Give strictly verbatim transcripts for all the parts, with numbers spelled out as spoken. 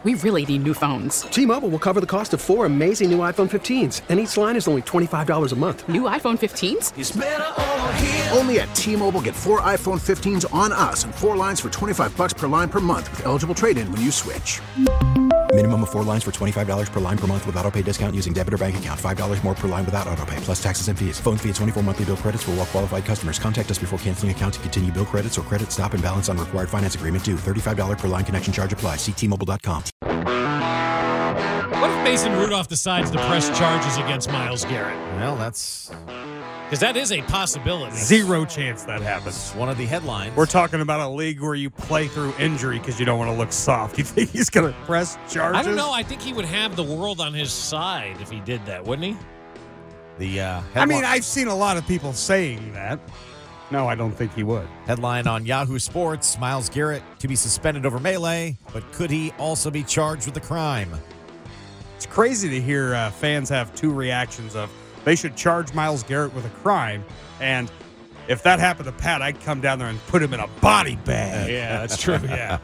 we really need new phones. T-Mobile will cover the cost of four amazing new iPhone fifteens, and each line is only twenty-five dollars a month. New iPhone fifteens? It's better over here. Only at T-Mobile, get four iPhone fifteens on us and four lines for twenty-five dollars per line per month with eligible trade-in when you switch. Minimum of four lines for twenty-five dollars per line per month with autopay discount using debit or bank account. five dollars more per line without autopay, plus taxes and fees. Phone fee at twenty-four monthly bill credits for well-qualified customers. Contact us before canceling account to continue bill credits or credit stop and balance on required finance agreement due. thirty-five dollars per line connection charge applies. See T Mobile dot com. What if Mason Rudolph decides to press charges against Myles Garrett? Well, that's... Because that is a possibility. Zero chance that happens. One of the headlines. We're talking about a league where you play through injury because you don't want to look soft. You think he's going to press charges? I don't know. I think he would have the world on his side if he did that, wouldn't he? The uh, I mean, I've seen a lot of people saying that. No, I don't think he would. Headline on Yahoo Sports, Myles Garrett to be suspended over melee, but could he also be charged with a crime? It's crazy to hear uh, fans have two reactions of they should charge Myles Garrett with a crime, and if that happened to Pat, I'd come down there and put him in a body bag. Yeah, that's true. Yeah.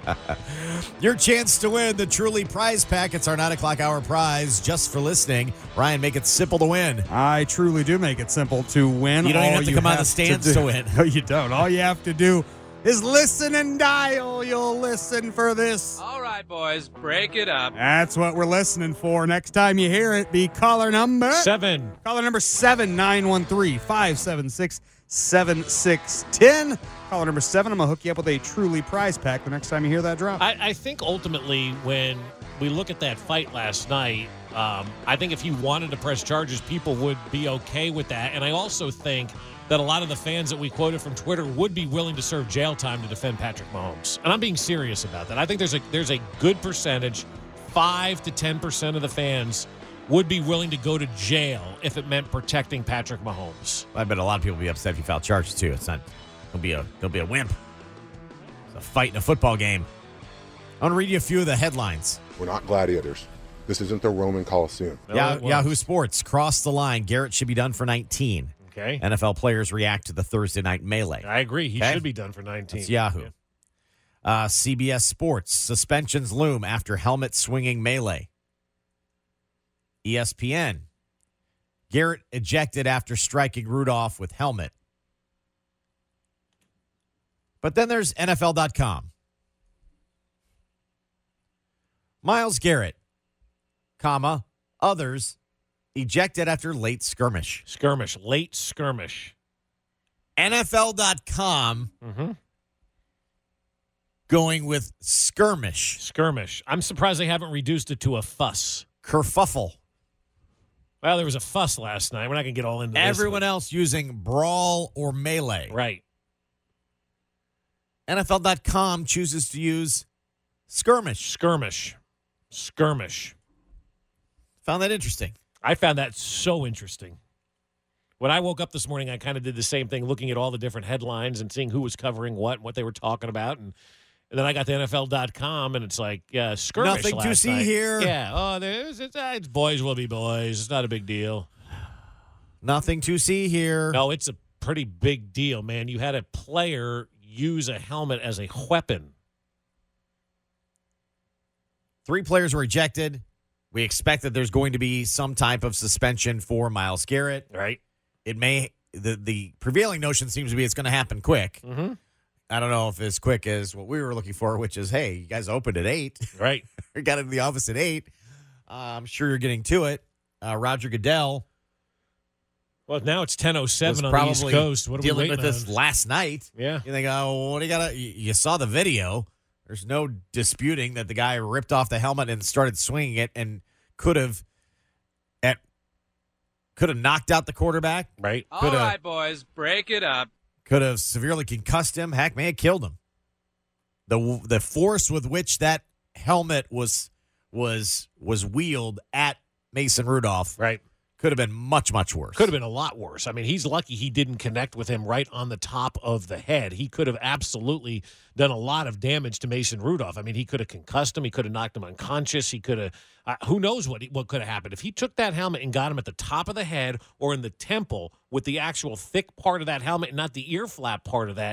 Your chance to win the Truly prize pack. It's our nine o'clock hour prize just for listening. Ryan, make it simple to win. I truly do make it simple to win. You don't even All have to you come on the have stands to, to do- win. No, you don't. All you have to do is listen and dial. You'll listen for this. All right, boys, break it up. That's what we're listening for. Next time you hear it, be caller number Seven. Caller number seven nine one three five seven six seven six one zero. Caller number seven. I'm gonna hook you up with a Truly prize pack the next time you hear that drop. I, I think ultimately when we look at that fight last night, um, I think if he wanted to press charges, people would be okay with that. And I also think that a lot of the fans that we quoted from Twitter would be willing to serve jail time to defend Patrick Mahomes. And I'm being serious about that. I think there's a there's a good percentage, five to ten percent of the fans would be willing to go to jail if it meant protecting Patrick Mahomes. I bet a lot of people would be upset if you filed charges too. It's not He'll be a he'll be a wimp. It's a fight in a football game. I want to read you a few of the headlines. We're not gladiators. This isn't the Roman Coliseum. No, Yeah, it was. Yahoo Sports crossed the line. Garrett should be done for nineteen. Okay. N F L players react to the Thursday night melee. I agree. He Okay. should be done for nineteen. That's Yahoo. Yeah. Uh, C B S Sports, suspensions loom after helmet swinging melee. E S P N, Garrett ejected after striking Rudolph with helmet. But then there's N F L dot com. Myles Garrett, comma, others, ejected after late skirmish. Skirmish, late skirmish. N F L dot com Mm-hmm. going with skirmish. Skirmish. I'm surprised they haven't reduced it to a fuss. Kerfuffle. Well, there was a fuss last night. We're not going to get all into this. Everyone one. else using brawl or melee. Right. N F L dot com chooses to use skirmish. Skirmish. Skirmish. Found that interesting. I found that so interesting. When I woke up this morning, I kind of did the same thing, looking at all the different headlines and seeing who was covering what and what they were talking about. And, and then I got to N F L dot com, and it's like, yeah, skirmish Nothing to last see night. here. Yeah. Oh, there's it's, uh, it's boys will be boys. It's not a big deal. Nothing to see here. No, it's a pretty big deal, man. You had a player use a helmet as a weapon. Three players were ejected. We expect that there's going to be some type of suspension for Myles Garrett. Right. It may, the, the prevailing notion seems to be it's going to happen quick. Mm-hmm. I don't know if as quick as what we were looking for, which is, hey, you guys opened at eight. Right. We got into the office at eight. Uh, I'm sure you're getting to it. Uh, Roger Goodell Well, now it's ten oh seven was on the East probably Coast. What are we dealing waiting with this on? last night. Yeah. You think, oh, what do you got? You, you saw the video. There's no disputing that the guy ripped off the helmet and started swinging it and could have at could have knocked out the quarterback. Right. All Coulda- right, boys, break it up. Could have severely concussed him. Heck, may have killed him. The the force with which that helmet was was was wheeled at Mason Rudolph Right. could have been much, much worse. Could have been a lot worse. I mean, he's lucky he didn't connect with him right on the top of the head. He could have absolutely done a lot of damage to Mason Rudolph. I mean, he could have concussed him. He could have knocked him unconscious. He could have, uh, who knows what what could have happened. If he took that helmet and got him at the top of the head or in the temple with the actual thick part of that helmet and not the ear flap part of that,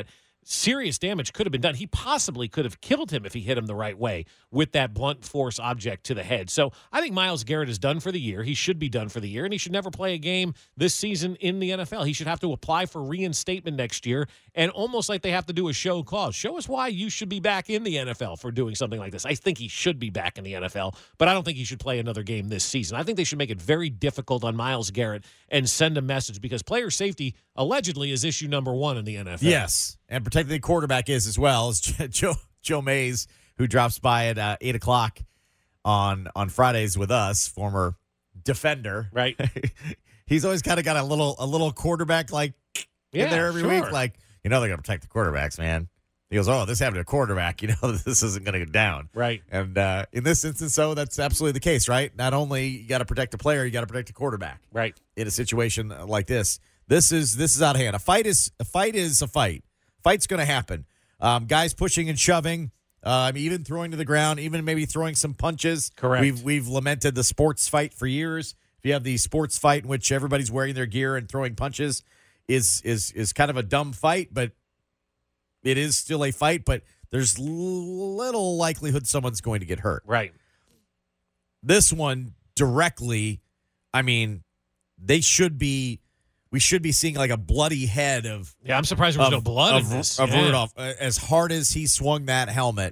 serious damage could have been done. He possibly could have killed him if he hit him the right way with that blunt force object to the head. So I think Myles Garrett is done for the year. He should be done for the year, and he should never play a game this season in the N F L. He should have to apply for reinstatement next year, and almost like they have to do a show cause. Show us why you should be back in the N F L for doing something like this. I think he should be back in the N F L, but I don't think he should play another game this season. I think they should make it very difficult on Myles Garrett and send a message, because player safety allegedly is issue number one in the N F L. Yes, and protecting the quarterback is as well. As Joe Joe Mays, who drops by at uh, eight o'clock on on Fridays with us, former defender, right? He's always kind of got a little a little quarterback like yeah, in there every sure. week, like, you know, they're going to protect the quarterbacks, man. He goes, oh, this happened to a quarterback. You know, this isn't going to go down. Right. And uh, in this instance, so that's absolutely the case, right? Not only you got to protect the player, you got to protect the quarterback. Right. In a situation like this, this is this is out of hand. A fight is a fight is a fight. Fight's going to happen. Um, guys pushing and shoving, um, even throwing to the ground, even maybe throwing some punches. Correct. We've we've lamented the sports fight for years. If you have the sports fight in which everybody's wearing their gear and throwing punches, is is is kind of a dumb fight, but it is still a fight. But there's little likelihood someone's going to get hurt. Right. This one directly, I mean, they should be. We should be seeing like a bloody head of. Yeah, I'm surprised there was of, no blood of, in this. Of yeah. Rudolph. As hard as he swung that helmet,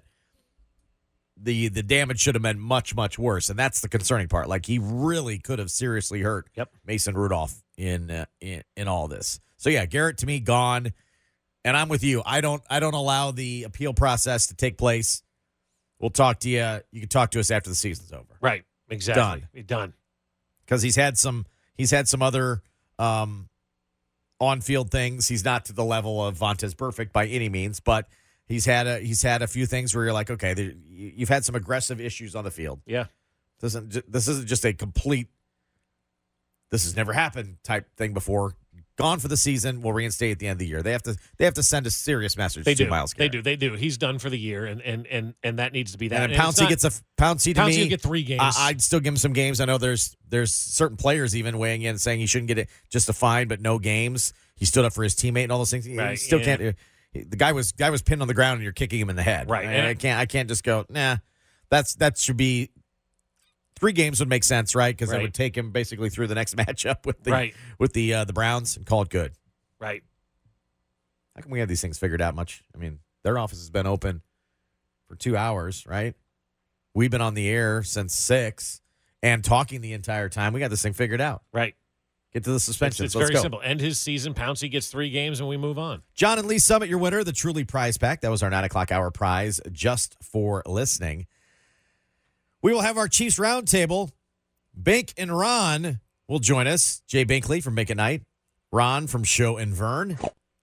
the the damage should have been much, much worse. And that's the concerning part. Like, he really could have seriously hurt yep. Mason Rudolph in, uh, in in all this. So, yeah, Garrett, to me, gone. And I'm with you. I don't I don't allow the appeal process to take place. We'll talk to you. You can talk to us after the season's over. Right. Exactly. Done. Done. Because he's had some he's had some other um, on-field things. He's not to the level of Vontaze Burfict by any means, but he's had a he's had a few things where you're like, okay, there, you've had some aggressive issues on the field. Yeah. This isn't this isn't just a complete this has never happened type thing before. Gone for the season. We'll reinstate at the end of the year. They have to. They have to send a serious message they to do. Myles They Garrett. do. They do. He's done for the year, and and and, and that needs to be that. And, and Pouncey not, gets a Pouncey to Pouncey me. will get three games. I, I'd still give him some games. I know there's there's certain players even weighing in saying he shouldn't get it just a fine, but no games. He stood up for his teammate and all those things. He right, still yeah. can't. The guy was guy was pinned on the ground, and you're kicking him in the head. Right. And And I can't. I can't just go. Nah. That's that should be. Three games would make sense, right? Because right. that would take him basically through the next matchup with the right. with the uh, the Browns and call it good. Right. How come we have these things figured out much? I mean, their office has been open for two hours, right? We've been on the air since six and talking the entire time. We got this thing figured out. Right. Get to the suspensions. It's, it's Let's very go. simple. End his season. Pouncey gets three games, and we move on. John and Lee Summit, your winner, the Truly Prize Pack. That was our nine o'clock hour prize just for listening. We will have our Chiefs Roundtable. Bink and Ron will join us. Jay Binkley from Bink at Night. Ron from Show and Vern.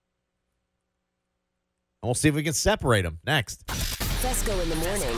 And we'll see if we can separate them next. Fesco in the morning.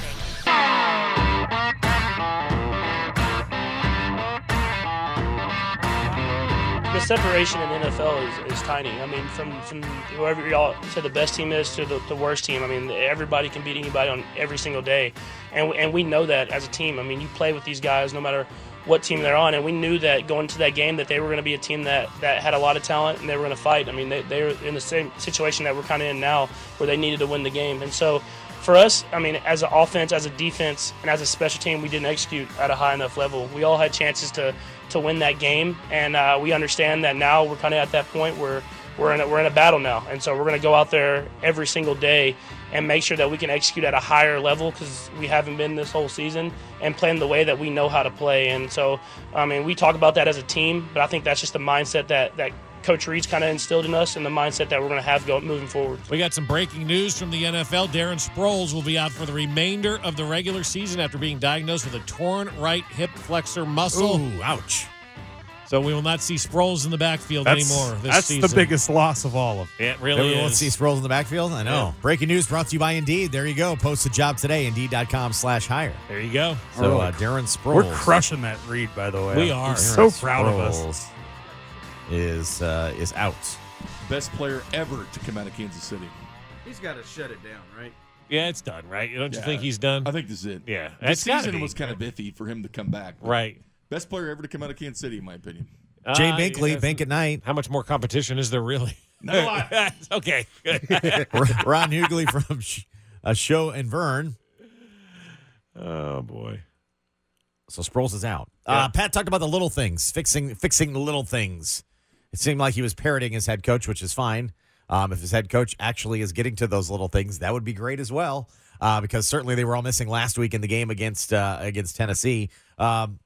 The separation in the N F L is, is tiny. I mean, from, from whoever y'all say the best team is to the, the worst team, I mean, everybody can beat anybody on every single day. And, and we know that as a team. I mean, you play with these guys no matter what team they're on, and we knew that going into that game that they were going to be a team that, that had a lot of talent and they were going to fight. I mean, they, they were in the same situation that we're kind of in now where they needed to win the game. And so for us, I mean, as an offense, as a defense, and as a special team, we didn't execute at a high enough level. We all had chances to to win that game, and uh, we understand that now we're kind of at that point where we're in a, we're in a battle now, and so we're going to go out there every single day and make sure that we can execute at a higher level because we haven't been this whole season, and playing the way that we know how to play. And so, I mean, we talk about that as a team, but I think that's just the mindset that that Coach Reed's kind of instilled in us and the mindset that we're going to have going moving forward. We got some breaking news from the N F L. Darren Sproles will be out for the remainder of the regular season after being diagnosed with a torn right hip flexor muscle. Ooh, ouch. So we will not see Sproles in the backfield That's, anymore this that's season. That's the biggest loss of all of them. It really Everyone is. wants to see Sproles in the backfield? I know. Yeah. Breaking news brought to you by Indeed. There you go. Post a job today, Indeed.com slash hire. There you go. So uh, Darren Sproles. We're crushing that read, by the way. We are. I'm so Darren proud of us. Sproles Is uh, is out. Best player ever to come out of Kansas City. He's got to shut it down, right? Yeah, it's done, right? Don't you Yeah. think he's done? I think this is it. Yeah. The It's gotta season be. was kind of iffy for him to come back. but Right. Best player ever to come out of Kansas City, in my opinion. Jay Uh, Binkley, yeah. Bink at Night. How much more competition is there really? Not a lot. Okay. Ron Hughley from a show in Vern. Oh, boy. So Sproles is out. Yeah. Uh, Pat talked about the little things, fixing fixing the little things. It seemed like he was parroting his head coach, which is fine. Um, if his head coach actually is getting to those little things, that would be great as well. Uh, because certainly they were all missing last week in the game against uh, against Tennessee. Um,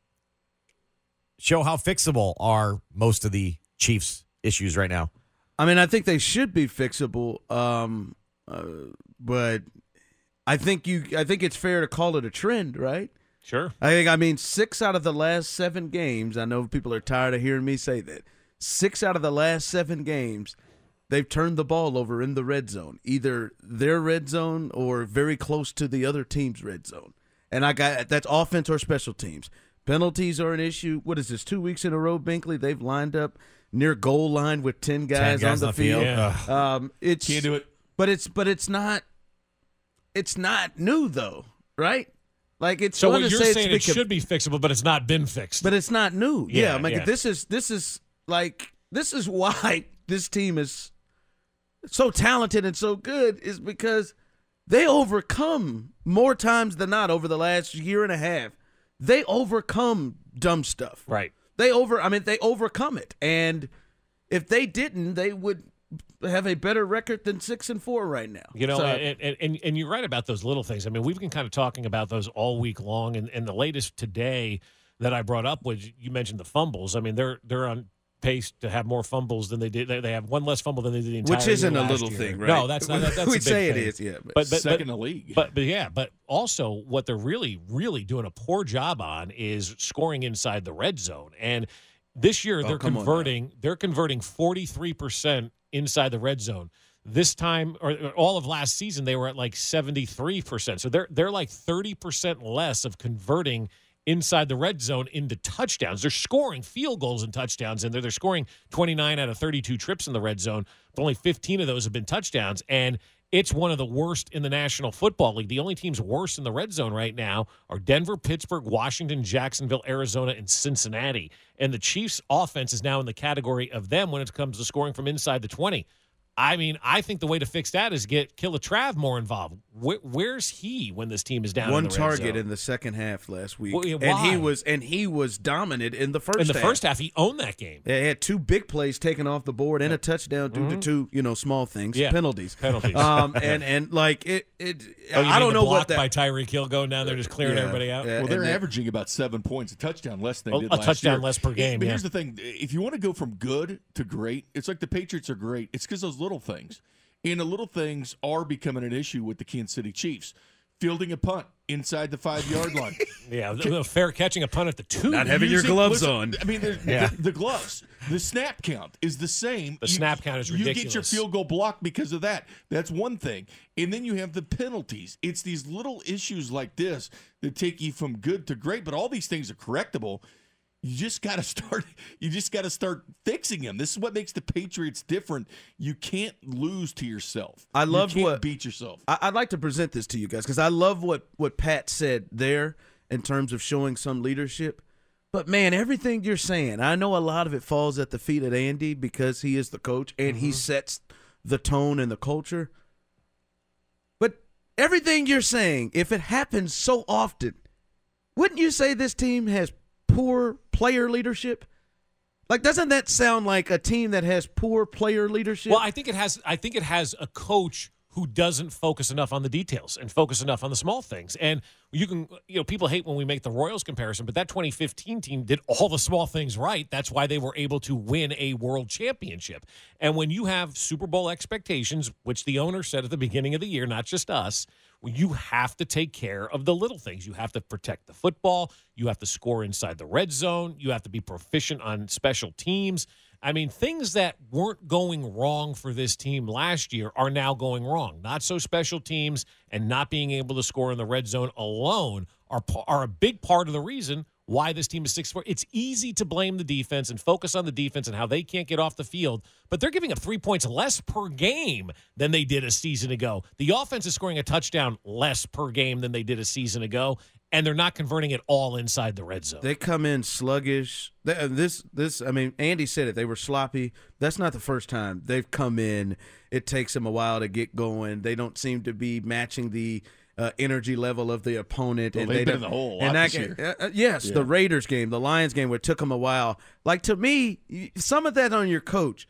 show how fixable are most of the Chiefs' issues right now. I mean, I think they should be fixable, um, uh, but I think you. I think it's fair to call it a trend, right? Sure. I think. I mean, six out of the last seven games. I know people are tired of hearing me say that. Six out of the last seven games, they've turned the ball over in the red zone, either their red zone or very close to the other team's red zone. And I got that's offense or special teams. Penalties are an issue. What is this? Two weeks in a row, Binkley. They've lined up near goal line with ten guys, ten guys on the, on the field. field. Yeah. Um, it's Can't do it. But it's but it's not. It's not new though, right? Like it's. So fun what to you're say saying, it's it should be fixable, but it's not been fixed. But it's not new. Yeah, Yeah, I'm like yeah. this is this is like this is why this team is so talented and so good is because they overcome more times than not over the last year and a half. They overcome dumb stuff. Right. They over. I mean, they overcome it, and if they didn't, they would have a better record than six and four right now. You know, So- and, and, and, and you're right about those little things. I mean, we've been kind of talking about those all week long, and, and the latest today that I brought up was you mentioned the fumbles. I mean, they're they're on pace to have more fumbles than they did. They, they have one less fumble than they did the entire Which isn't year a last little year. thing, right? No, that's not. That, that's We a big say it thing. is, yeah, but- But, but, Second but, in the league. But, but yeah, but also what they're really, really doing a poor job on is scoring inside the red zone. And this year Oh, they're come on converting. They're converting forty-three percent inside the red zone. This time, or, or all of last season, they were at like seventy-three percent. So they're they're like thirty percent less of converting inside the red zone into touchdowns. They're scoring field goals and touchdowns, and they're, they're scoring twenty-nine out of thirty-two trips in the red zone, but only fifteen of those have been touchdowns. And it's one of the worst in the National Football League. The only teams worse in the red zone right now are Denver, Pittsburgh, Washington, Jacksonville, Arizona, and Cincinnati. And the Chiefs' offense is now in the category of them when it comes to scoring from inside the twenty. I mean, I think the way to fix that is get Killatrav more involved. Where, where's he when this team is down One in the red target zone? in the second half last week, Well, yeah, and he why? was and he was dominant in the first. In the half. first half, he owned that game. They had two big plays taken off the board and a touchdown due to two, you know, small things, Yeah. penalties, Penalties. Um, and and like it, it. Oh, you I mean don't the know block what that. by Tyreek Hill going down there, just clearing Yeah, everybody out. yeah. Well, they're and that- averaging about seven points, a touchdown less than they Oh, did a last touchdown year. less per game, But yeah. here's the thing: if you want to go from good to great, it's like the Patriots are great. It's because those little things, and the little things are becoming an issue with the Kansas City Chiefs. Fielding a punt inside the five-yard line. Yeah, the, the fair catching a punt at the two. Not having your Using- gloves listen, on. I mean, there's- Yeah. the, the gloves. The snap count is the same. The snap count is You get your ridiculous. field goal blocked because of that. That's one thing. And then you have the penalties. It's these little issues like this that take you from good to great. But all these things are correctable. You just got to start. You just got to start fixing them. This is what makes the Patriots different. You can't lose to yourself. I love you can't what beat yourself. I, I'd like to present this to you guys because I love what what Pat said there in terms of showing some leadership. But man, everything you're saying, I know a lot of it falls at the feet of Andy because he is the coach and he sets the tone and the culture. But everything you're saying, if it happens so often, wouldn't you say this team has poor player leadership? Like, doesn't that sound like a team that has poor player leadership? Well, I think it has. I think it has a coach who doesn't focus enough on the details and focus enough on the small things. And you can, you know, people hate when we make the Royals comparison, but that twenty fifteen team did all the small things right. That's why they were able to win a world championship. And when you have Super Bowl expectations, which the owner said at the beginning of the year, not just us, you have to take care of the little things. You have to protect the football. You have to score inside the red zone. You have to be proficient on special teams. I mean, things that weren't going wrong for this team last year are now going wrong. Not so special teams and not being able to score in the red zone alone are are a big part of the reason why this team is six four. It's easy to blame the defense and focus on the defense and how they can't get off the field, but they're giving up three points less per game than they did a season ago. The offense is scoring a touchdown less per game than they did a season ago, and they're not converting it all inside the red zone. They come in sluggish. They, this, this. I mean, Andy said it. They were sloppy. That's not the first time they've come in. It takes them a while to get going. They don't seem to be matching the uh, energy level of the opponent. Well, and they've they been don't, in the hole a and lot that this game, year. uh, yes, Yeah. the Raiders game, the Lions game, where it took them a while. Like, to me, some of that on your coach,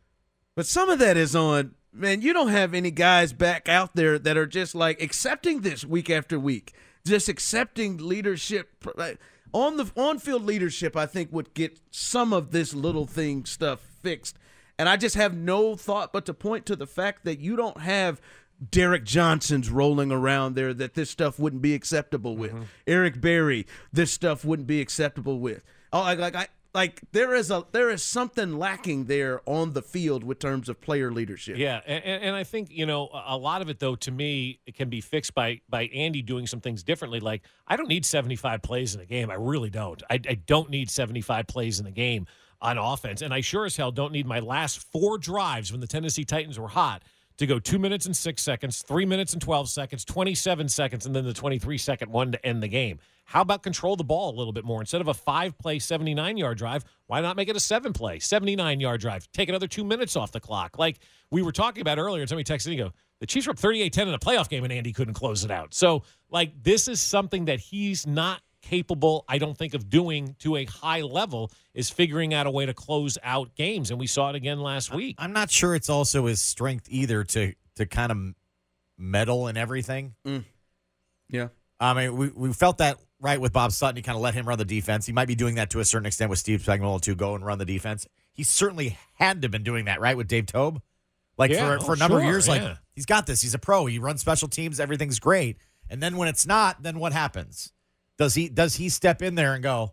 but some of that is on, man, you don't have any guys back out there that are just like accepting this week after week, just accepting leadership. Like, on the on-field leadership, I think, would get some of this little thing stuff fixed. And I just have no thought but to point to the fact that you don't have Derek Johnson's rolling around there that this stuff wouldn't be acceptable with. Mm-hmm. Eric Berry, this stuff wouldn't be acceptable with. Oh, like, like I like there is a there is something lacking there on the field with terms of player leadership. Yeah, and, and I think, you know, a lot of it, though, to me, it can be fixed by by Andy doing some things differently. Like, I don't need seventy-five plays in a game. I really don't. I, I don't need seventy-five plays in the game on offense, and I sure as hell don't need my last four drives when the Tennessee Titans were hot to go two minutes and six seconds, three minutes and twelve seconds, twenty-seven seconds, and then the twenty-three second one to end the game. How about control the ball a little bit more? Instead of a five-play, seventy-nine-yard drive, why not make it a seven-play, seventy-nine-yard drive? Take another two minutes off the clock. Like we were talking about earlier, and somebody texted me, go, the Chiefs were up thirty-eight ten in a playoff game, and Andy couldn't close it out. So, like, this is something that he's not capable, I don't think, of doing to a high level, is figuring out a way to close out games. And we saw it again last week. I'm not sure it's also his strength either to to kind of meddle in everything. Mm. Yeah. I mean, we, we felt that right with Bob Sutton. He kind of let him run the defense. He might be doing that to a certain extent with Steve Spagnuolo to go and run the defense. He certainly had to have been doing that, right, with Dave Tobe? Like Yeah, for, for oh, a number sure, of years, like yeah. he's got this. He's a pro. He runs special teams. Everything's great. And then when it's not, then what happens? Does he does he step in there and go,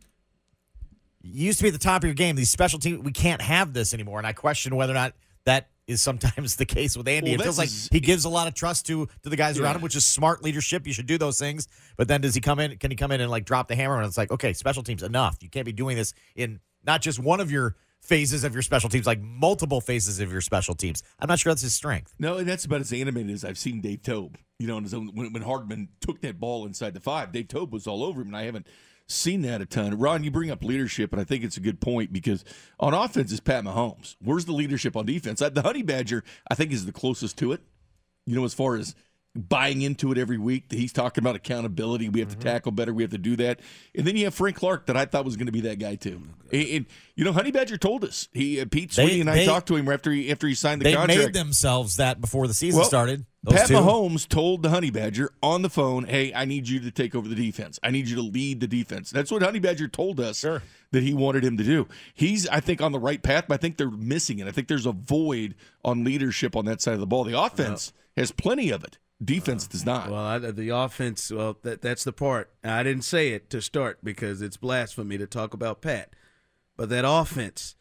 you used to be at the top of your game. These special teams, we can't have this anymore. And I question whether or not that is sometimes the case with Andy. Well, it feels like that's- he gives a lot of trust to to the guys Yeah. around him, which is smart leadership. You should do those things. But then does he come in? Can he come in and like drop the hammer? And it's like, okay, special teams, enough. You can't be doing this in not just one of your phases of your special teams, like multiple phases of your special teams. I'm not sure that's his strength. No, and that's about as animated as I've seen Dave Tobe. You know, in his own, when, when Hardman took that ball inside the five, Dave Tobe was all over him, and I haven't seen that a ton. Ron, you bring up leadership, and I think it's a good point because on offense is Pat Mahomes. Where's the leadership on defense? The Honey Badger, I think, is the closest to it. You know, as far as buying into it every week. He's talking about accountability. We have mm-hmm. to tackle better. We have to do that. And then you have Frank Clark that I thought was going to be that guy too. And, and you know, Honey Badger told us. He uh, Pete Sweeney They- and I they- talked to him after he after he signed the They contract. made themselves that before the season Well, started. Those Pat two. Mahomes told the Honey Badger on the phone, "Hey, I need you to take over the defense. I need you to lead the defense." That's what Honey Badger told us Sure. that he wanted him to do. He's, I think, on the right path, but I think they're missing it. I think there's a void on leadership on that side of the ball. The offense has plenty of it. Defense does not. Well, I, the offense, well, that that's the part. I didn't say it to start because it's blasphemy to talk about Pat. But that offense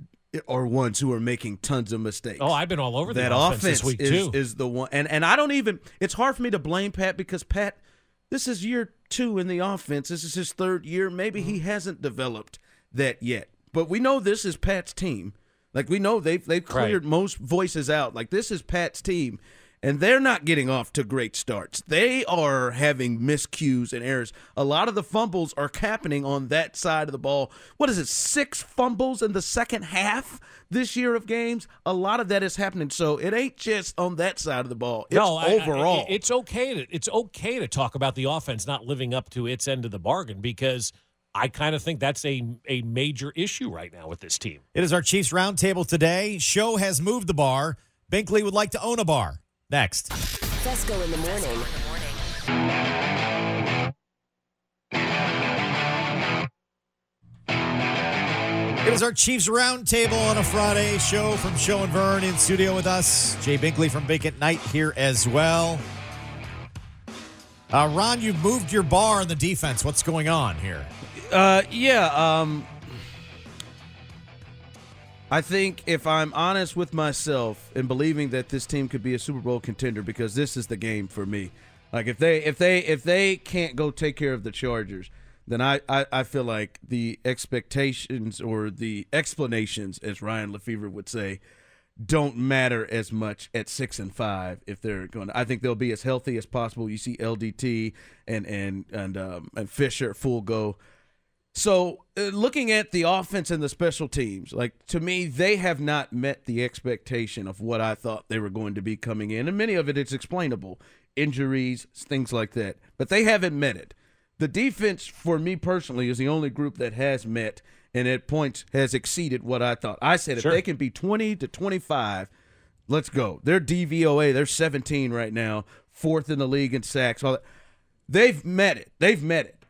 are ones who are making tons of mistakes. Oh, I've been all over that the offense this week, is, too. is the one. And, and I don't even – it's hard for me to blame Pat because Pat, this is year two in the offense. This is his third year. Maybe he hasn't developed that yet. But we know this is Pat's team. Like, we know they've, they've cleared Right. most voices out. Like, this is Pat's team. And they're not getting off to great starts. They are having miscues and errors. A lot of the fumbles are happening on that side of the ball. What is it, six fumbles in the second half this year of games? A lot of that is happening. So it ain't just on that side of the ball. It's no, I- overall. I- it's okay to it's okay to talk about the offense not living up to its end of the bargain because I kind of think that's a a major issue right now with this team. It is our Chiefs Roundtable today. Show has moved the bar. Binkley would like to own a bar. Next. Fesco in the morning. It is our Chiefs Roundtable on a Friday show from Show and Vern in studio with us. Jay Binkley from Vacant Night here as well. Uh, Ron, you've moved your bar in the defense. What's going on here? Uh, yeah. Um, I think if I'm honest with myself and believing that this team could be a Super Bowl contender, because this is the game for me. Like if they if they if they can't go take care of the Chargers, then I, I, I feel like the expectations or the explanations, as Ryan Lefevre would say, don't matter as much at six and five if they're going to. I think they'll be as healthy as possible. You see L D T and and and um, and Fisher full go. So uh, looking at the offense and the special teams, like to me, they have not met the expectation of what I thought they were going to be coming in, and many of it is explainable, injuries, things like that. But they haven't met it. The defense, for me personally, is the only group that has met and at points has exceeded what I thought. I said Sure. if they can be twenty to twenty-five, let's go. They're D V O A. They're seventeen right now, fourth in the league in sacks. All that. They've met it. They've met it.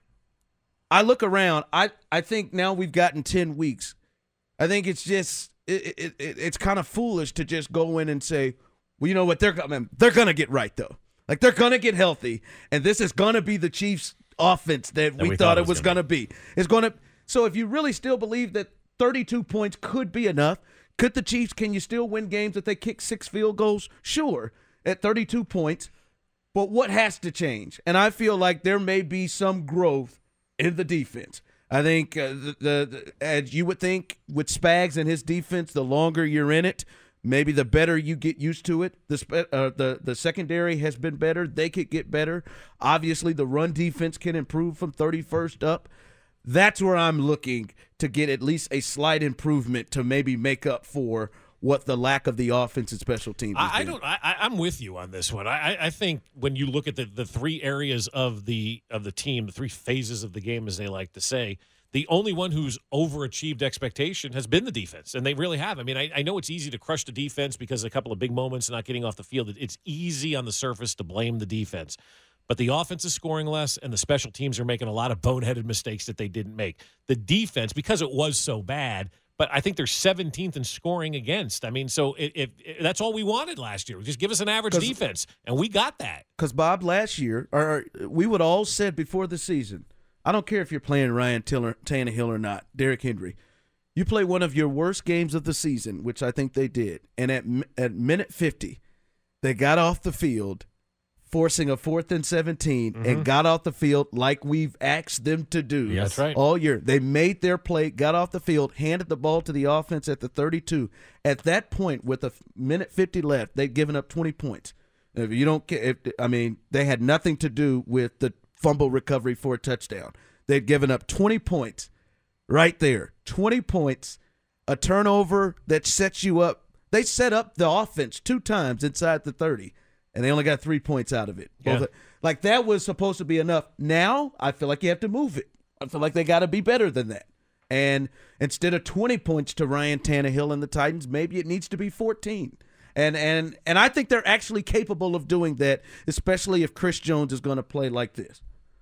I look around. I, I think now we've gotten ten weeks. I think it's just it, it, it, it's kind of foolish to just go in and say, well, you know what? They're, I mean, they're going to get right, though. Like, they're going to get healthy, and this is going to be the Chiefs' offense that, that we, we thought, thought it was going to be. It's going to – so if you really still believe that thirty-two points could be enough, could the Chiefs – can you still win games if they kick six field goals? Sure, at thirty-two points. But what has to change? And I feel like there may be some growth in the defense. I think uh, the, the, the as you would think with Spags and his defense, the longer you're in it, maybe the better you get used to it. The uh, the the secondary has been better. They could get better. Obviously, the run defense can improve from thirty-first up. That's where I'm looking to get at least a slight improvement to maybe make up for what the lack of the offense and special teams has I, I been. don't. I, I'm with you on this one. I, I think when you look at the, the three areas of the of the team, the three phases of the game, as they like to say, the only one who's overachieved expectation has been the defense, and they really have. I mean, I, I know it's easy to crush the defense because of a couple of big moments not getting off the field. It's easy on the surface to blame the defense. But the offense is scoring less, and the special teams are making a lot of boneheaded mistakes that they didn't make. The defense, because it was so bad, but I think they're seventeenth in scoring against. I mean, so if, if, if that's all we wanted last year, just give us an average defense, and we got that. Because, Bob, last year, or we would all said before the season, I don't care if you're playing Ryan Tiller, Tannehill or not, Derrick Henry, you play one of your worst games of the season, which I think they did, and at at minute fifty, they got off the field forcing a fourth and seventeen, mm-hmm. and got off the field like we've asked them to do yeah, that's right. all year. They made their play, got off the field, handed the ball to the offense at the thirty-two. At that point, with a minute fifty left, they'd given up twenty points. If you don't, if, I mean, they had nothing to do with the fumble recovery for a touchdown. They'd given up twenty points right there. twenty points, a turnover that sets you up. They set up the offense two times inside the thirty. And they only got three points out of it. Yeah. Both, like, that was supposed to be enough. Now, I feel like you have to move it. I feel like they got to be better than that. And instead of twenty points to Ryan Tannehill and the Titans, maybe it needs to be fourteen. And and and I think they're actually capable of doing that, especially if Chris Jones is going to play like this.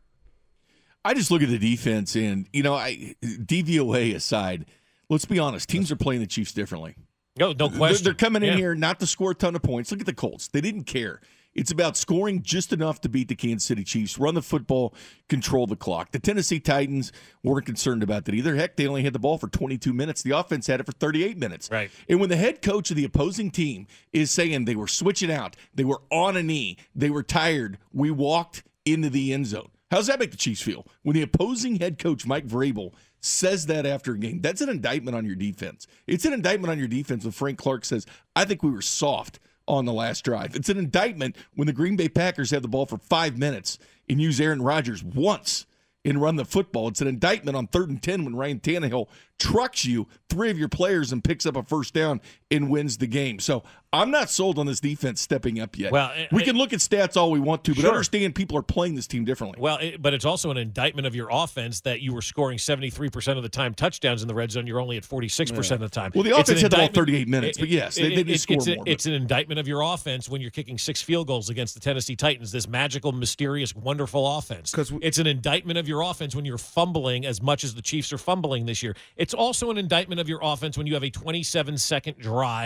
I just look at the defense, and, you know, I D V O A aside, let's be honest, teams are playing the Chiefs differently. No, no question. They're, they're coming in yeah. here not to score a ton of points. Look at the Colts. They didn't care. It's about scoring just enough to beat the Kansas City Chiefs, run the football, control the clock. The Tennessee Titans weren't concerned about that either. Heck, they only had the ball for twenty-two minutes. The offense had it for thirty-eight minutes. Right. And when the head coach of the opposing team is saying they were switching out, they were on a knee, they were tired, we walked into the end zone. How does that make the Chiefs feel? When the opposing head coach, Mike Vrabel, says that after a game, that's an indictment on your defense. It's an indictment on your defense when Frank Clark says, I think we were soft on the last drive. It's an indictment when the Green Bay Packers have the ball for five minutes and use Aaron Rodgers once and run the football. It's an indictment on third and ten when Ryan Tannehill trucks you, three of your players, and picks up a first down and wins the game. So I'm not sold on this defense stepping up yet. Well, it, we can look at stats all we want to, but sure. understand people are playing this team differently. Well, it, but it's also an indictment of your offense that you were scoring seventy-three percent of the time touchdowns in the red zone. You're only at forty-six percent of the time. Well, the offense had the ball thirty-eight minutes, but yes, they, they did score it's more. A, it's an indictment of your offense when you're kicking six field goals against the Tennessee Titans, this magical, mysterious, wonderful offense. We, it's an indictment of your offense when you're fumbling as much as the Chiefs are fumbling this year. It's also an indictment of your offense when you have a twenty-seven second drive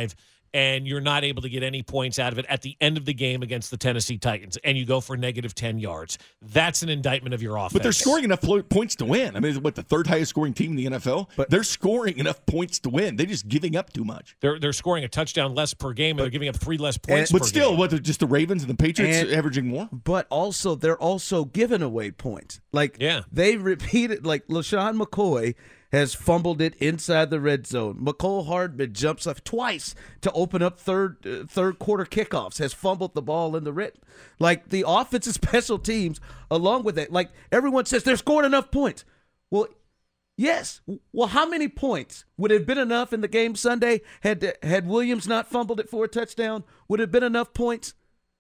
and you're not able to get any points out of it at the end of the game against the Tennessee Titans, and you go for negative ten yards. That's an indictment of your offense. But they're scoring enough flo- points to win. I mean, it's what, the third highest scoring team in the N F L? But they're scoring enough points to win. They're just giving up too much. They're they're scoring a touchdown less per game, and but, they're giving up three less points and, per But still, game. what, they're just the Ravens and the Patriots and, averaging more? But also, they're also giving away points. Like, yeah. they repeated, like, LaShawn McCoy has fumbled it inside the red zone. McCole Hardman jumps up twice to open up third uh, third quarter kickoffs, has fumbled the ball in the red. Like, the offensive special teams, along with it, like, everyone says they're scoring enough points. Well, yes. Well, how many points would have been enough in the game Sunday had had Williams not fumbled it for a touchdown? Would it have been enough points?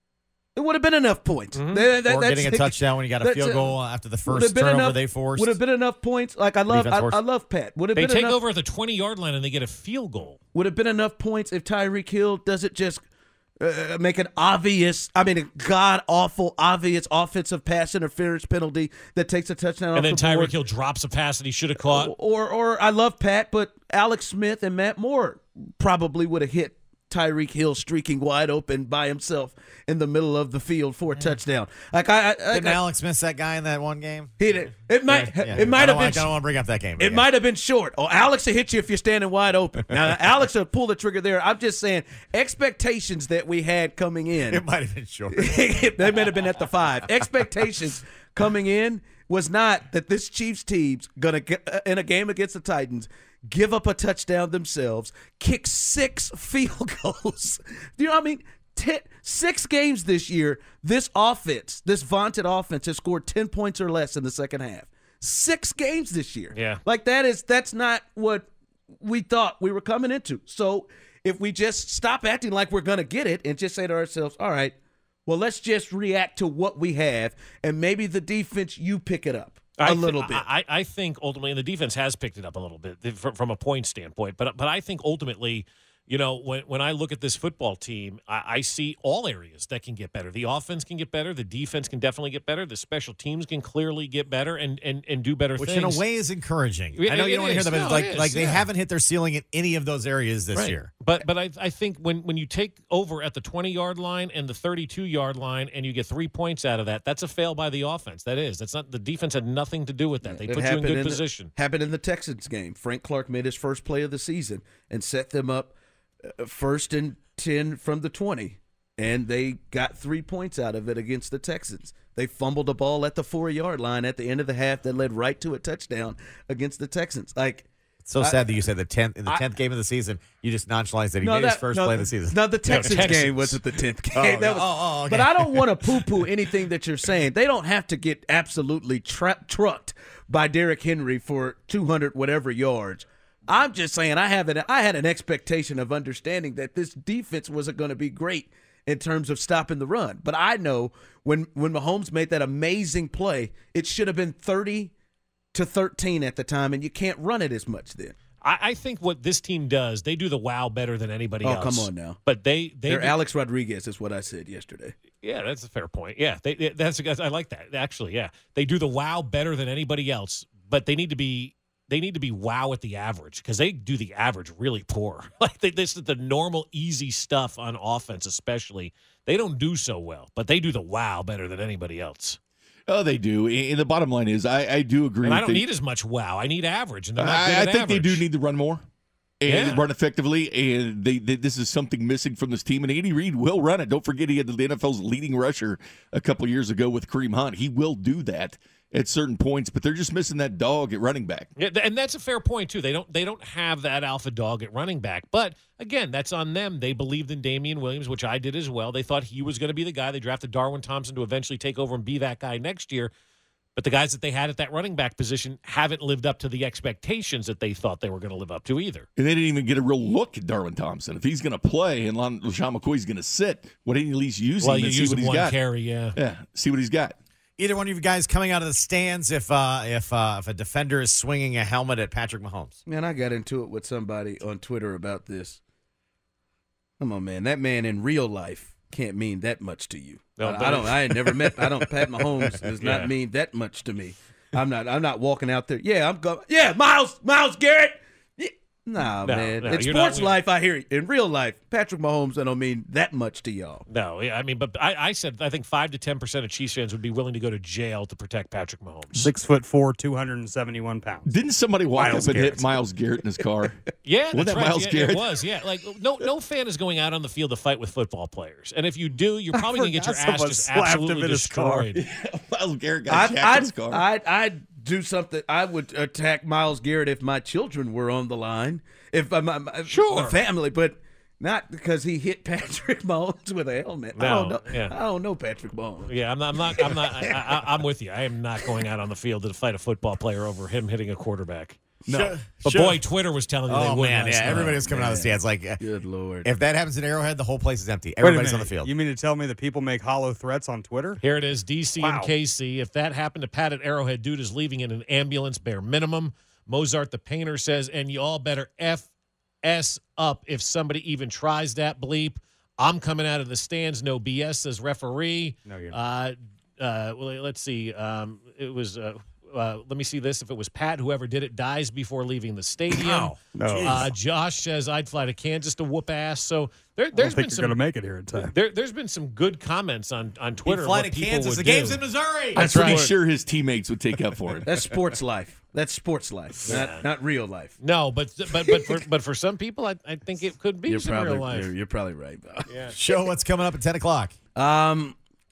It would have been enough points. Mm-hmm. That, that, or getting a touchdown when you got a field goal after the first turnover enough, they forced. Would have been enough points. Like I love, I, I love Pat. Would have they been take enough, over at the twenty-yard line and they get a field goal. Would have been enough points if Tyreek Hill doesn't just uh, make an obvious, I mean, a god awful, obvious offensive pass interference penalty that takes a touchdown. And off then the board. Tyreek Hill drops a pass that he should have caught. Or, or I love Pat, but Alex Smith and Matt Moore probably would have hit Tyreek Hill streaking wide open by himself in the middle of the field for a touchdown. Like I, I didn't I, Alex miss that guy in that one game? He did. It might. Yeah, yeah. It might have been. I don't want to bring up that game. It yeah. might have been short. Oh, Alex will hit you if you're standing wide open. Now, Alex will pull the trigger there. I'm just saying expectations that we had coming in. It might have been short. They might have been at the five. Expectations coming in was not that this Chiefs team's gonna get uh, in a game against the Titans. Give up a touchdown themselves, kick six field goals. Do you know what I mean? Ten, six games this year, this offense, this vaunted offense has scored ten points or less in the second half. Six games this year. Yeah. Like that is, that's not what we thought we were coming into. So if we just stop acting like we're going to get it and just say to ourselves, all right, well, let's just react to what we have and maybe the defense, you pick it up. A I little th- bit. I, I think ultimately, and the defense has picked it up a little bit from, from a point standpoint. But but I think ultimately, you know, when when I look at this football team, I, I see all areas that can get better. The offense can get better. The defense can definitely get better. The special teams can clearly get better and and, and do better Which things. in a way is encouraging. It, I know you it don't want to hear is. that, but No, it's like, it is, like they yeah. haven't hit their ceiling in any of those areas this Right. year. But but I I think when, when you take over at the twenty-yard line and the thirty-two-yard line and you get three points out of that, that's a fail by the offense. That is. That's not the defense had nothing to do with that. They It put you in good the- position. happened in the Texans game. Frank Clark made his first play of the season and set them up uh, first and ten from the twenty, and they got three points out of it against the Texans. They fumbled the ball at the four-yard line at the end of the half that led right to a touchdown against the Texans. Like, It's so I- sad that you said the tenth in the I- tenth game of the season, you just nonchalized that he No, made his that- first no, play of the season. No, the Texans, Texans. game wasn't the tenth game. Oh, That no. was- Oh, oh, okay. But I don't want to poo-poo anything that you're saying. They don't have to get absolutely tra- trucked by Derrick Henry for two hundred whatever yards. I'm just saying I have an, I had an expectation of understanding that this defense wasn't going to be great in terms of stopping the run. But I know when when Mahomes made that amazing play, it should have been thirty to thirteen at the time, and you can't run it as much then. I, I think what this team does, they do the wow better than anybody Oh, else. come on now. But they they They're do- Alex Rodriguez is what I said yesterday. Yeah, that's a fair point. Yeah, they, they, that's I like that. Actually, yeah, they do the wow better than anybody else, but they need to be they need to be wow at the average because they do the average really poor. Like they, this is the normal easy stuff on offense, especially. They don't do so well, but they do the wow better than anybody else. Oh, they do. And the bottom line is, I, I do agree. And I with don't the- need as much wow. I need average, and they're not good I, I at think they do average. need to run more and Yeah. run effectively. And they, they this is something missing from this team. And Andy Reid will run it. Don't forget he had the N F L's leading rusher a couple years ago with Kareem Hunt. He will do that at certain points, but they're just missing that dog at running back. Yeah, th- and that's a fair point too. They don't they don't have that alpha dog at running back. But again, that's on them. They believed in Damian Williams, which I did as well. They thought he was going to be the guy. They drafted Darwin Thompson to eventually take over and be that guy next year. But the guys that they had at that running back position haven't lived up to the expectations that they thought they were going to live up to either. And they didn't even get a real look at Darwin Thompson. If he's going to play and Lon- LaShawn McCoy's going to sit, why didn't you at least use Well, him you and see use what him he's one got? carry, yeah. Yeah, see what he's got. Either one of you guys coming out of the stands if uh, if uh, if a defender is swinging a helmet at Patrick Mahomes. Man, I got into it with somebody on Twitter about this. Come on, man. That man in real life can't mean that much to you. No, I, but- I don't. I ain't never met. I don't. Pat Mahomes does not Yeah. mean that much to me. I'm not. I'm not walking out there. Yeah, I'm going. Yeah, Miles. Miles Garrett. Yeah, Nah, No, man. no, in you're sports not- life, I hear you. In real life, Patrick Mahomes, I don't mean that much to y'all. No, yeah, I mean, but I, I said I think five to ten percent of Chiefs fans would be willing to go to jail to protect Patrick Mahomes. Six foot four, two hundred and seventy-one pounds. Didn't somebody walk Myles up and Garrett. hit Myles Garrett in his car? Yeah, Wasn't that's that right. Myles Yeah, Garrett? It was, yeah. Like no, no fan is going out on the field to fight with football players, and if you do, you're probably going to get your forgot ass someone just slapped him absolutely in his car. destroyed. Myles Garrett got I'd, jacked in I'd, his car. I'd, I'd do something. I would attack Myles Garrett if my children were on the line. If my, my, my Sure. my family, but not because he hit Patrick Mahomes with a helmet. I No, don't know. yeah. I don't know Patrick Mahomes. Yeah, I'm not. I'm not. I'm, not I, I, I'm with you. I am not going out on the field to fight a football player over him hitting a quarterback. No. Sure. But Sure. boy, Twitter was telling you they Oh, would. man. last Yeah, night. everybody was coming out of the stands. Like, uh, Good Lord. if that happens at Arrowhead, the whole place is empty. Wait a Everybody's on the minute. field. You mean to tell me that people make hollow threats on Twitter? Here it is, D C Wow. and K C. If that happened to Pat at Arrowhead, dude is leaving in an ambulance, bare minimum. Mozart the painter says, and you all better F S up if somebody even tries that bleep. I'm coming out of the stands, no B S, says referee. No, you're Uh, uh, well, let's see. Um, it was. Uh, uh, let me see this. If it was Pat, whoever did it dies before leaving the stadium. No. No. Uh, Josh says I'd fly to Kansas to whoop ass. So there, I don't there's think been you're some. going to make it here in time. There, there's been some good comments on on Twitter. He'd of fly what to people Kansas. would The game's do. in Missouri. I'm That's pretty right. sure his teammates would take up for it. That's sports life. That's sports life, not not real life. No, but but but for, but for some people, I, I think it could be You're some probably real life. You're, you're probably right, Bob. Yeah. Show what's coming up at ten o'clock. Um,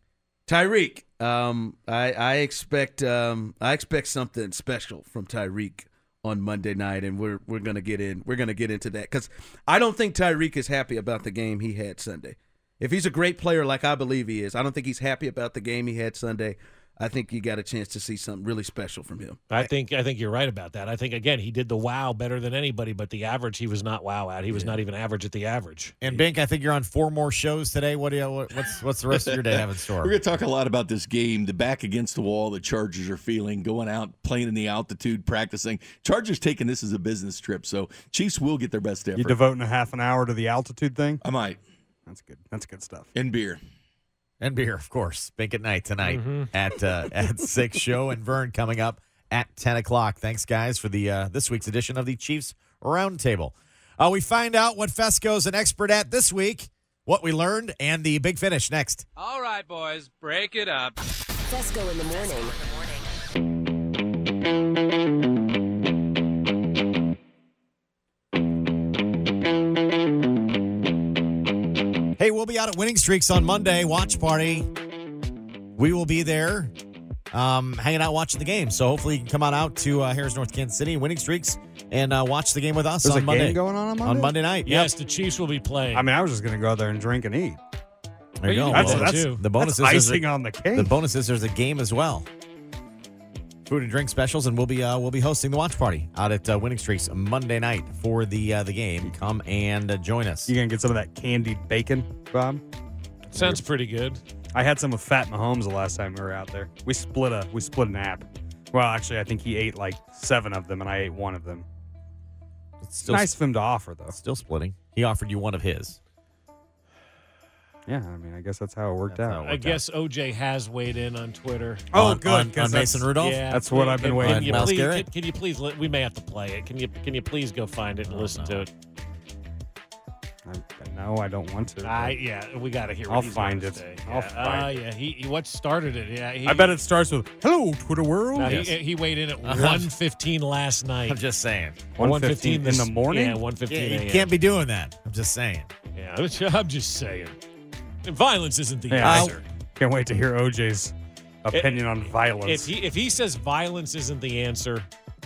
Tyreek. Um, I I expect um I expect something special from Tyreek on Monday night, and we're we're gonna get in. We're gonna get into that because I don't think Tyreek is happy about the game he had Sunday. If he's a great player like I believe he is, I don't think he's happy about the game he had Sunday. I think you got a chance to see something really special from him. I think I think you're right about that. I think again he did the wow better than anybody, but the average he was not wow at. He was not even average at the average. And Bink, I think you're on four more shows today. What do you? What, what's what's the rest of your day have in store? We're going to talk a lot about this game, the back against the wall the Chargers are feeling, going out, playing in the altitude, practicing. Chargers taking this as a business trip, so Chiefs will get their best effort. You devoting a half an hour to the altitude thing? I might. That's good. That's good stuff. And beer. And beer, of course. Bink at night tonight Mm-hmm. at uh, at six. Show and Vern coming up at ten o'clock. Thanks, guys, for the uh, this week's edition of the Chiefs Roundtable. Uh, we find out what Fesco's an expert at this week, what we learned, and the big finish next. All right, boys, break it up. Fesco in the morning. Hey, we'll be out at Winning Streaks on Monday. Watch party. We will be there, um, hanging out, watching the game. So hopefully you can come on out to uh, Harris, North Kansas City, Winning Streaks, and uh, watch the game with us There's on a Monday. game going on on Monday? On Monday night. Yes, Yep. the Chiefs will be playing. I mean, I was just going to go out there and drink and eat. There you you go. can That's, go Well, that's, too. the bonus that's is there's icing a- on the cake. The bonus is there's a game as well. Food and drink specials, and we'll be uh, we'll be hosting the watch party out at uh, Winning Streaks Monday night for the uh, the game. Come and uh, join us. You going to get some of that candied bacon, Bob? Sounds pretty good. I had some with Fat Mahomes the last time we were out there. We split a we split an app. Well, actually, I think he ate like seven of them, and I ate one of them. It's still Nice of him to offer, though. still splitting. He offered you one of his. Yeah, I mean, I guess that's how it worked That's out. how it I worked guess O J has weighed in on Twitter. Oh, on, good, on, 'cause on Mason that's- Rudolph. Yeah, That's what I've been can, waiting Can you, for. Myles please, Garrett? can, can you please? Let, we may have to play it. Can you? Can you please go find it and listen to it? I, no, I don't want to. I yeah, we got to hear. What I'll he's find going it. to say. I'll yeah. find uh, it. Yeah, he, he what started it. Yeah, he, I bet it starts with "Hello, Twitter world." No, Yes. he, he weighed in at one fifteen last night. I'm just saying. one fifteen in the morning. Yeah, one fifteen. Yeah, you can't be doing that. I'm just saying. Yeah, I'm just saying. Violence isn't the Yeah, I answer. can't wait to hear O J's opinion on violence. If he if he says violence isn't the answer,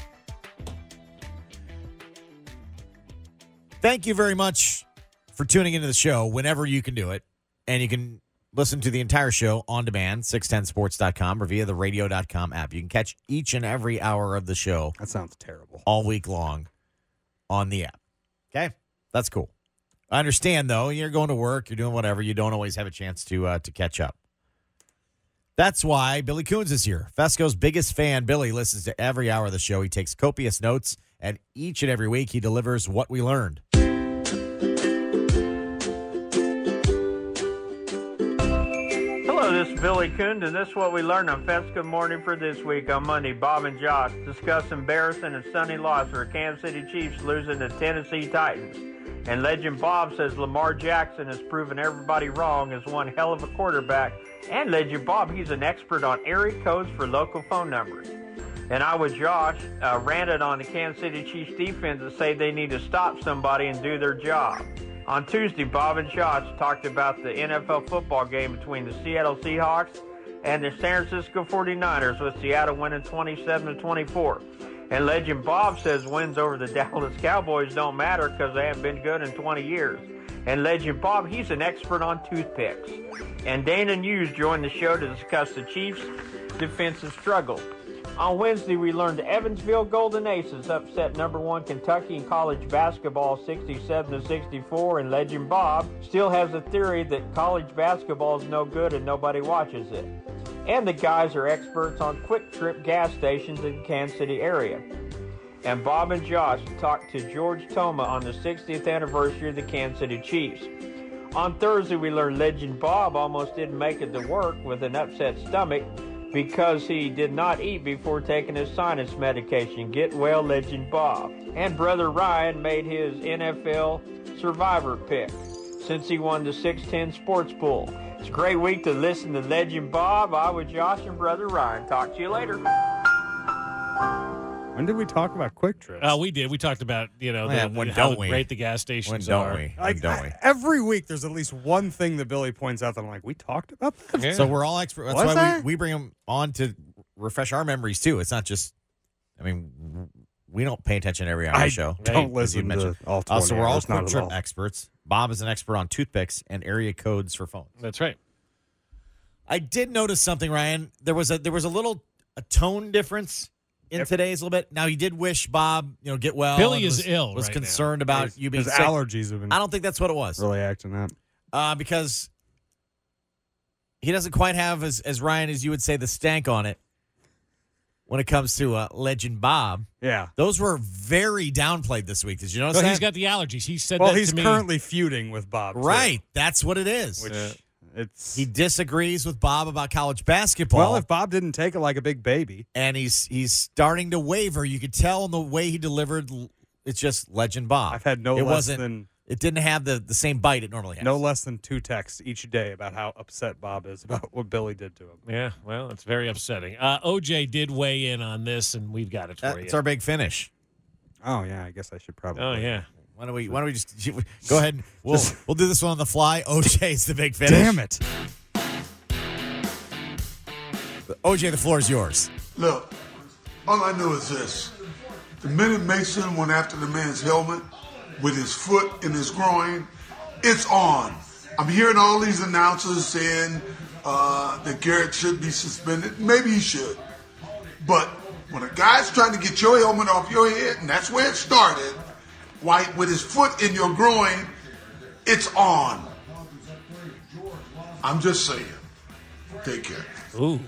Thank you very much for tuning into the show whenever you can do it. And you can listen to the entire show on demand, six ten sports dot com or via the radio dot com app. You can catch each and every hour of the show that sounds terrible. all week long on the app. Okay? That's cool. I understand, though, you're going to work, you're doing whatever. You don't always have a chance to uh, to catch up. That's why Billy Coons is here. Fesco's biggest fan, Billy, listens to every hour of the show. He takes copious notes, and each and every week he delivers what we learned. Hello, this This is Billy Coon, and this is what we learned on Fest Good Morning for this week. On Monday, Bob and Josh discuss embarrassing and sunny loss for Kansas City Chiefs losing to Tennessee Titans. And Legend Bob says Lamar Jackson has proven everybody wrong as one hell of a quarterback. And Legend Bob, he's an expert on area codes for local phone numbers. And I with Josh uh, ranted on the Kansas City Chiefs defense to say they need to stop somebody and do their job. On Tuesday, Bob and Josh talked about the N F L football game between the Seattle Seahawks and the San Francisco forty-niners, with Seattle winning twenty-seven to twenty-four. And Legend Bob says wins over the Dallas Cowboys don't matter because they haven't been good in twenty years. And Legend Bob, he's an expert on toothpicks. And Dana News joined the show to discuss the Chiefs' defensive struggle. On Wednesday, we learned the Evansville Golden Aces upset number one Kentucky in college basketball sixty-seven to sixty-four, and Legend Bob still has a theory that college basketball is no good and nobody watches it. And the guys are experts on Quick Trip gas stations in the Kansas City area. And Bob and Josh talked to George Toma on the sixtieth anniversary of the Kansas City Chiefs. On Thursday, we learned Legend Bob almost didn't make it to work with an upset stomach because he did not eat before taking his sinus medication. Get well, Legend Bob. And Brother Ryan made his N F L Survivor pick since he won the six ten Sports Pool. It's a great week to listen to Legend Bob. I with Josh and Brother Ryan. Talk to you later. When did we talk about Quick Trips? Uh, we did. We talked about, you know, Man, the, when how don't we? great the gas stations When don't are. we? When Like, don't we? I- every week, there's at least one thing that Billy points out that I'm like, we talked about that? Yeah. So we're all experts. That's Was why there? we, we bring them on to refresh our memories, too. It's not just, I mean, we don't pay attention to every on I our show. don't as you listen to mentioned. all Uh, so twenty we're all hours, not Quick at Trip all. experts. Bob is an expert on toothpicks and area codes for phones. That's right. I did notice something, Ryan. There was a there was a little a tone difference in today's a little bit. Now, he did wish Bob, you know, get well. Billy and is was, ill Was right concerned now. about His- you being his sick. allergies have been I don't think that's what it was. really acting up. Uh, because he doesn't quite have, as, as Ryan, as you would say, the stank on it when it comes to uh, Legend Bob. Yeah. Those were very downplayed this week. Did you notice Well, that? he's got the allergies. He said Well, that he's to me. currently feuding with Bob. too, Right. That's what it is. Which Yeah. it's. He disagrees with Bob about college basketball. well, if Bob didn't take it like a big baby. and he's he's starting to waver. You could tell in the way he delivered. It's just Legend Bob. I've had no it less wasn't, than It didn't have the, the same bite it normally has. no less than two texts each day about how upset Bob is about what Billy did to him. Yeah, well, it's very upsetting. Uh, O J did weigh in on this, and we've got it for That's you. our big finish. Oh yeah, I guess I should probably. Oh, yeah. Why don't we? Why don't we just go ahead? And we'll we'll do this one on the fly. O J's the big finish. Damn it! O J, the floor is yours. Look, all I know is this. The minute Mason went after the man's helmet with his foot in his groin, it's on. I'm hearing all these announcers saying uh, that Garrett should be suspended. Maybe he should. But when a guy's trying to get your helmet off your head, and that's where it started, white with his foot in your groin, it's on. I'm just saying. Take care. Ooh.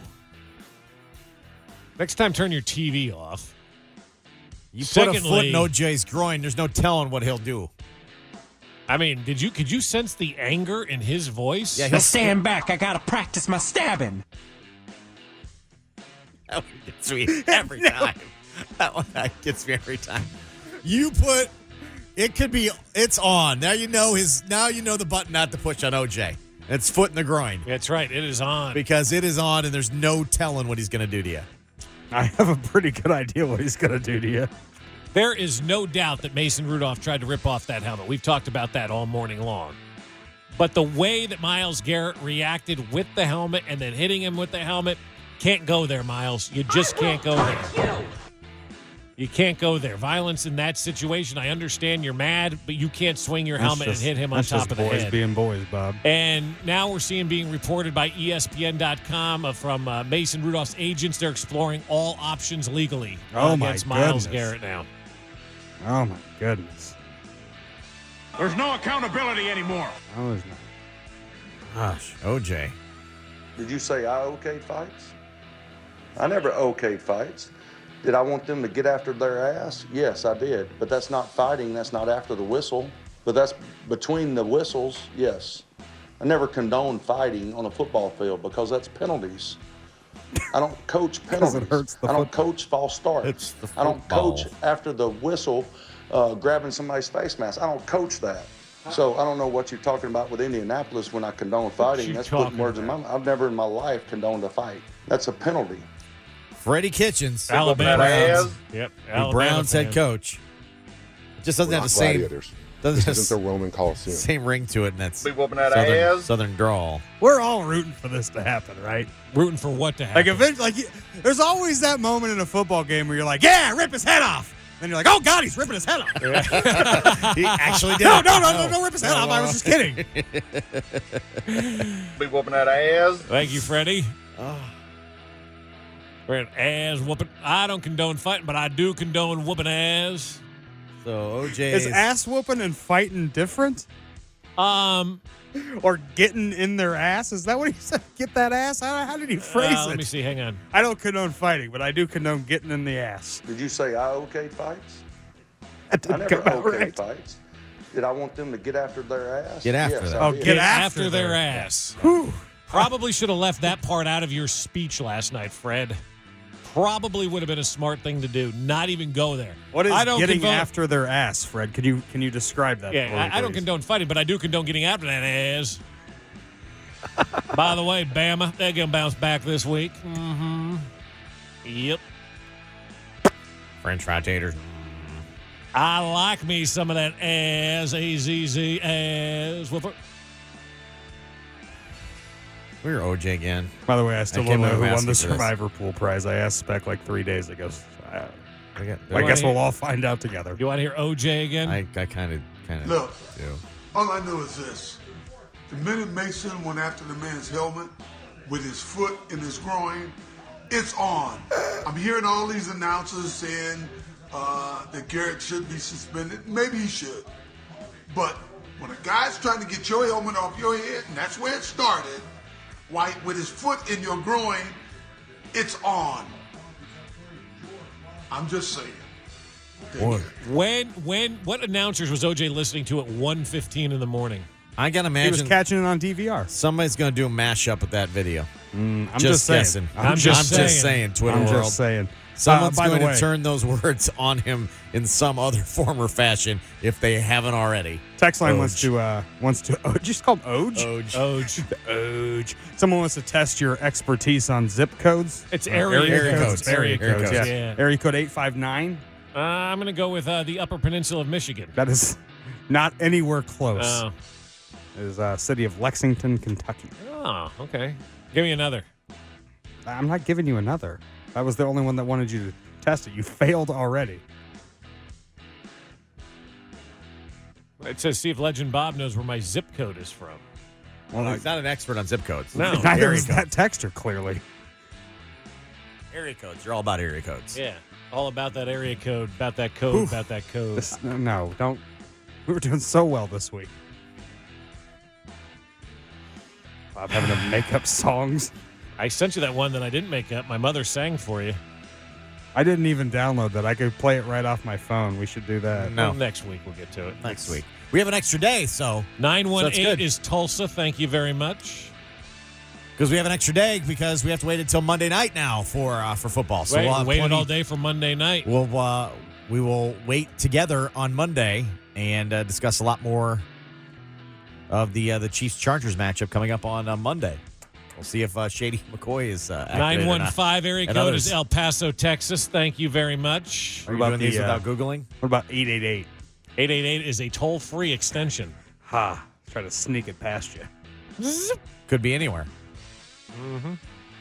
Next time, turn your T V off. You put a foot Secondly- in O J's groin. There's no telling what he'll do. I mean, did you could you sense the anger in his voice? Yeah, Now stand back. I gotta practice my stabbing. That one gets me every time. That one that gets me every time. You put it could be it's on. Now you know his now you know the button not to push on O J. It's foot in the groin. That's right. It is on. Because it is on and there's no telling what he's gonna do to you. I have a pretty good idea what he's going to do to you. There is no doubt that Mason Rudolph tried to rip off that helmet. We've talked about that all morning long. But the way that Myles Garrett reacted with the helmet and then hitting him with the helmet, can't go there, Myles. You just can't go there. You can't go there. Violence in that situation, I understand you're mad, but you can't swing your That's helmet just- and hit him on that's top just of the boys head. being boys, Bob. And now we're seeing being reported by E S P N dot com uh, from uh, Mason Rudolph's agents. They're exploring all options legally uh, Oh, my against Myles goodness. Garrett now. Oh my goodness. There's no accountability anymore. Oh, there's not. Gosh, O J. Did you say I okayed fights? I never okayed fights. Did I want them to get after their ass? Yes, I did. But that's not fighting. That's not after the whistle. But that's between the whistles, yes. I never condone fighting on a football field because that's penalties. I don't coach penalties. It hurts the I don't football. coach false starts. It's the I don't football. coach after the whistle uh, grabbing somebody's face mask. I don't coach that. So I don't know what you're talking about with Indianapolis when I condone fighting. you That's putting talking words in my mouth. I've never in my life condoned a fight. That's a penalty. Freddie Kitchens, Alabama. Browns, Yep. the Alabama Browns head fan. coach. It just doesn't We're have not the same gladiators. doesn't have This isn't the Roman Coliseum. same ring to it, and that's Be whooping that southern, ass. southern drawl. We're all rooting for this to happen, right? Rooting for what to Like, happen? eventually, like, you- there's always that moment in a football game where you're like, yeah, rip his head off. Then you're like, oh, God, he's ripping his head off. He actually did. No, no, no, no, no, rip his head off. I was just kidding. Be whooping that ass. Thank you, Freddie. We're an ass whooping. I don't condone fighting, but I do condone whooping ass. So O J Is ass whooping and fighting different? Um, Or getting in their ass? Is that what he said? Get that ass? How, how did he phrase uh, it? let me see. Hang on. I don't condone fighting, but I do condone getting in the ass. Did you say I okayed fights? That I didn't never come out okayed right. fights. Did I want them to get after their ass? Get after yes, them. I Oh, did. get Get after after their their- ass. Whew. Probably should have left that part out of your speech last night, Fred. Probably would have been a smart thing to do. Not even go there. What is I don't getting condone, after their ass, Fred? Can you can you describe that? Yeah, for me, I, I don't please? condone fighting, but I do condone getting after that ass. By the way, Bama, they're going to bounce back this week. Mm-hmm. Yep. French fry taters. I like me some of that ass, A Z Z ass. Whooper. We're O J again. By the way, I still I don't can't know believe who I'm won the asking for this. Survivor Pool prize. I asked Spec like three days ago. So I, I, got, I guess hear- we'll all find out together. You want to hear O J again? I, I kind of kind of Look, do. all I know is this. The minute Mason went after the man's helmet with his foot in his groin, it's on. I'm hearing all these announcers saying uh, that Garrett should be suspended. Maybe he should. But when a guy's trying to get your helmet off your head, and that's where it started, White with his foot in your groin, it's on. I'm just saying. Boy. When, when, what announcers was O J listening to at one fifteen in the morning? I gotta He was imagine catching it on D V R. somebody's gonna do a mashup with that video. Mm, I'm just, just saying. guessing. I'm just I'm just saying. saying. Twitter I'm world. just saying. Someone's Uh, by the going way- to turn those words on him in some other form or fashion if they haven't already. Text line Oj. wants to uh wants to oh, just called Oj. Oj. Oj. Oj. Someone wants to test your expertise on zip codes. It's Uh, area, area codes. codes. It's area, Area codes. codes. Yeah. Area code eight five nine. Uh, I'm going to go with uh, the Upper Peninsula of Michigan. That is not anywhere close. Oh. It is uh, city of Lexington, Kentucky. Oh, okay. Give me another. I'm not giving you another. That was the only one that wanted you to test it. You failed already. It says, see if Legend Bob knows where my zip code is from. Well, no, he's not an expert on zip codes. No. Neither Area is that texter, clearly. Area codes. You're all about area codes. Yeah. All about that area code, about that code, Oof. about that code. This, no, don't. We were doing so well this week. Bob having to make up songs. I sent you that one that I didn't make up. My mother sang for you. I didn't even download that. I could play it right off my phone. We should do that. No. Well, next week we'll get to it. Next week. We have an extra day, so. nine one that's eight good. is Tulsa. Thank you very much. Because we have an extra day because we have to wait until Monday night now for uh, for football. So Wait, we'll have waited plenty- all day for Monday night. We'll uh, we will wait together on Monday and uh, discuss a lot more of the uh, the Chiefs Chargers matchup coming up on uh, Monday. We'll see if uh, Shady McCoy is uh, activated or nine not. one five area And code others. is El Paso, Texas. Thank you very much. Are you What doing about these the, uh, without Googling? What about eight eight eight? eight eight eight is a toll-free extension. Ha. Try to sneak it past you. Could be anywhere. Mm-hmm.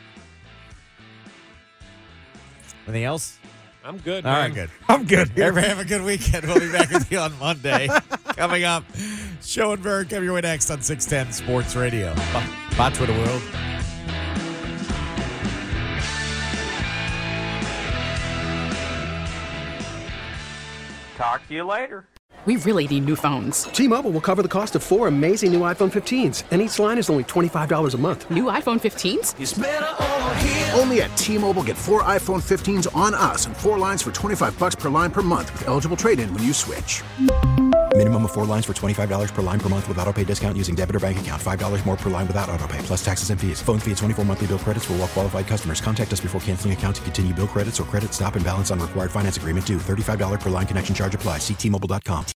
Anything else? I'm good, All man. right, good. I'm good. Everybody have a good weekend. We'll be back with you on Monday. Coming up, Schoenberg coming your way next on six ten Sports Radio. Bye, Bye Twitter world. Talk to you later. We really need new phones. T-Mobile will cover the cost of four amazing new iPhone fifteens, and each line is only twenty-five dollars a month. New iPhone fifteens? Only at T-Mobile, get four iPhone fifteens on us and four lines for twenty-five bucks per line per month with eligible trade-in when you switch. Minimum of four lines for twenty-five dollars per line per month with auto pay discount using debit or bank account. five dollars more per line without auto pay, plus taxes and fees. Phone fee at twenty-four monthly bill credits for well qualified customers. Contact us before canceling account to continue bill credits or credit stop and balance on required finance agreement due. thirty-five dollars per line connection charge applies. See T Mobile dot com.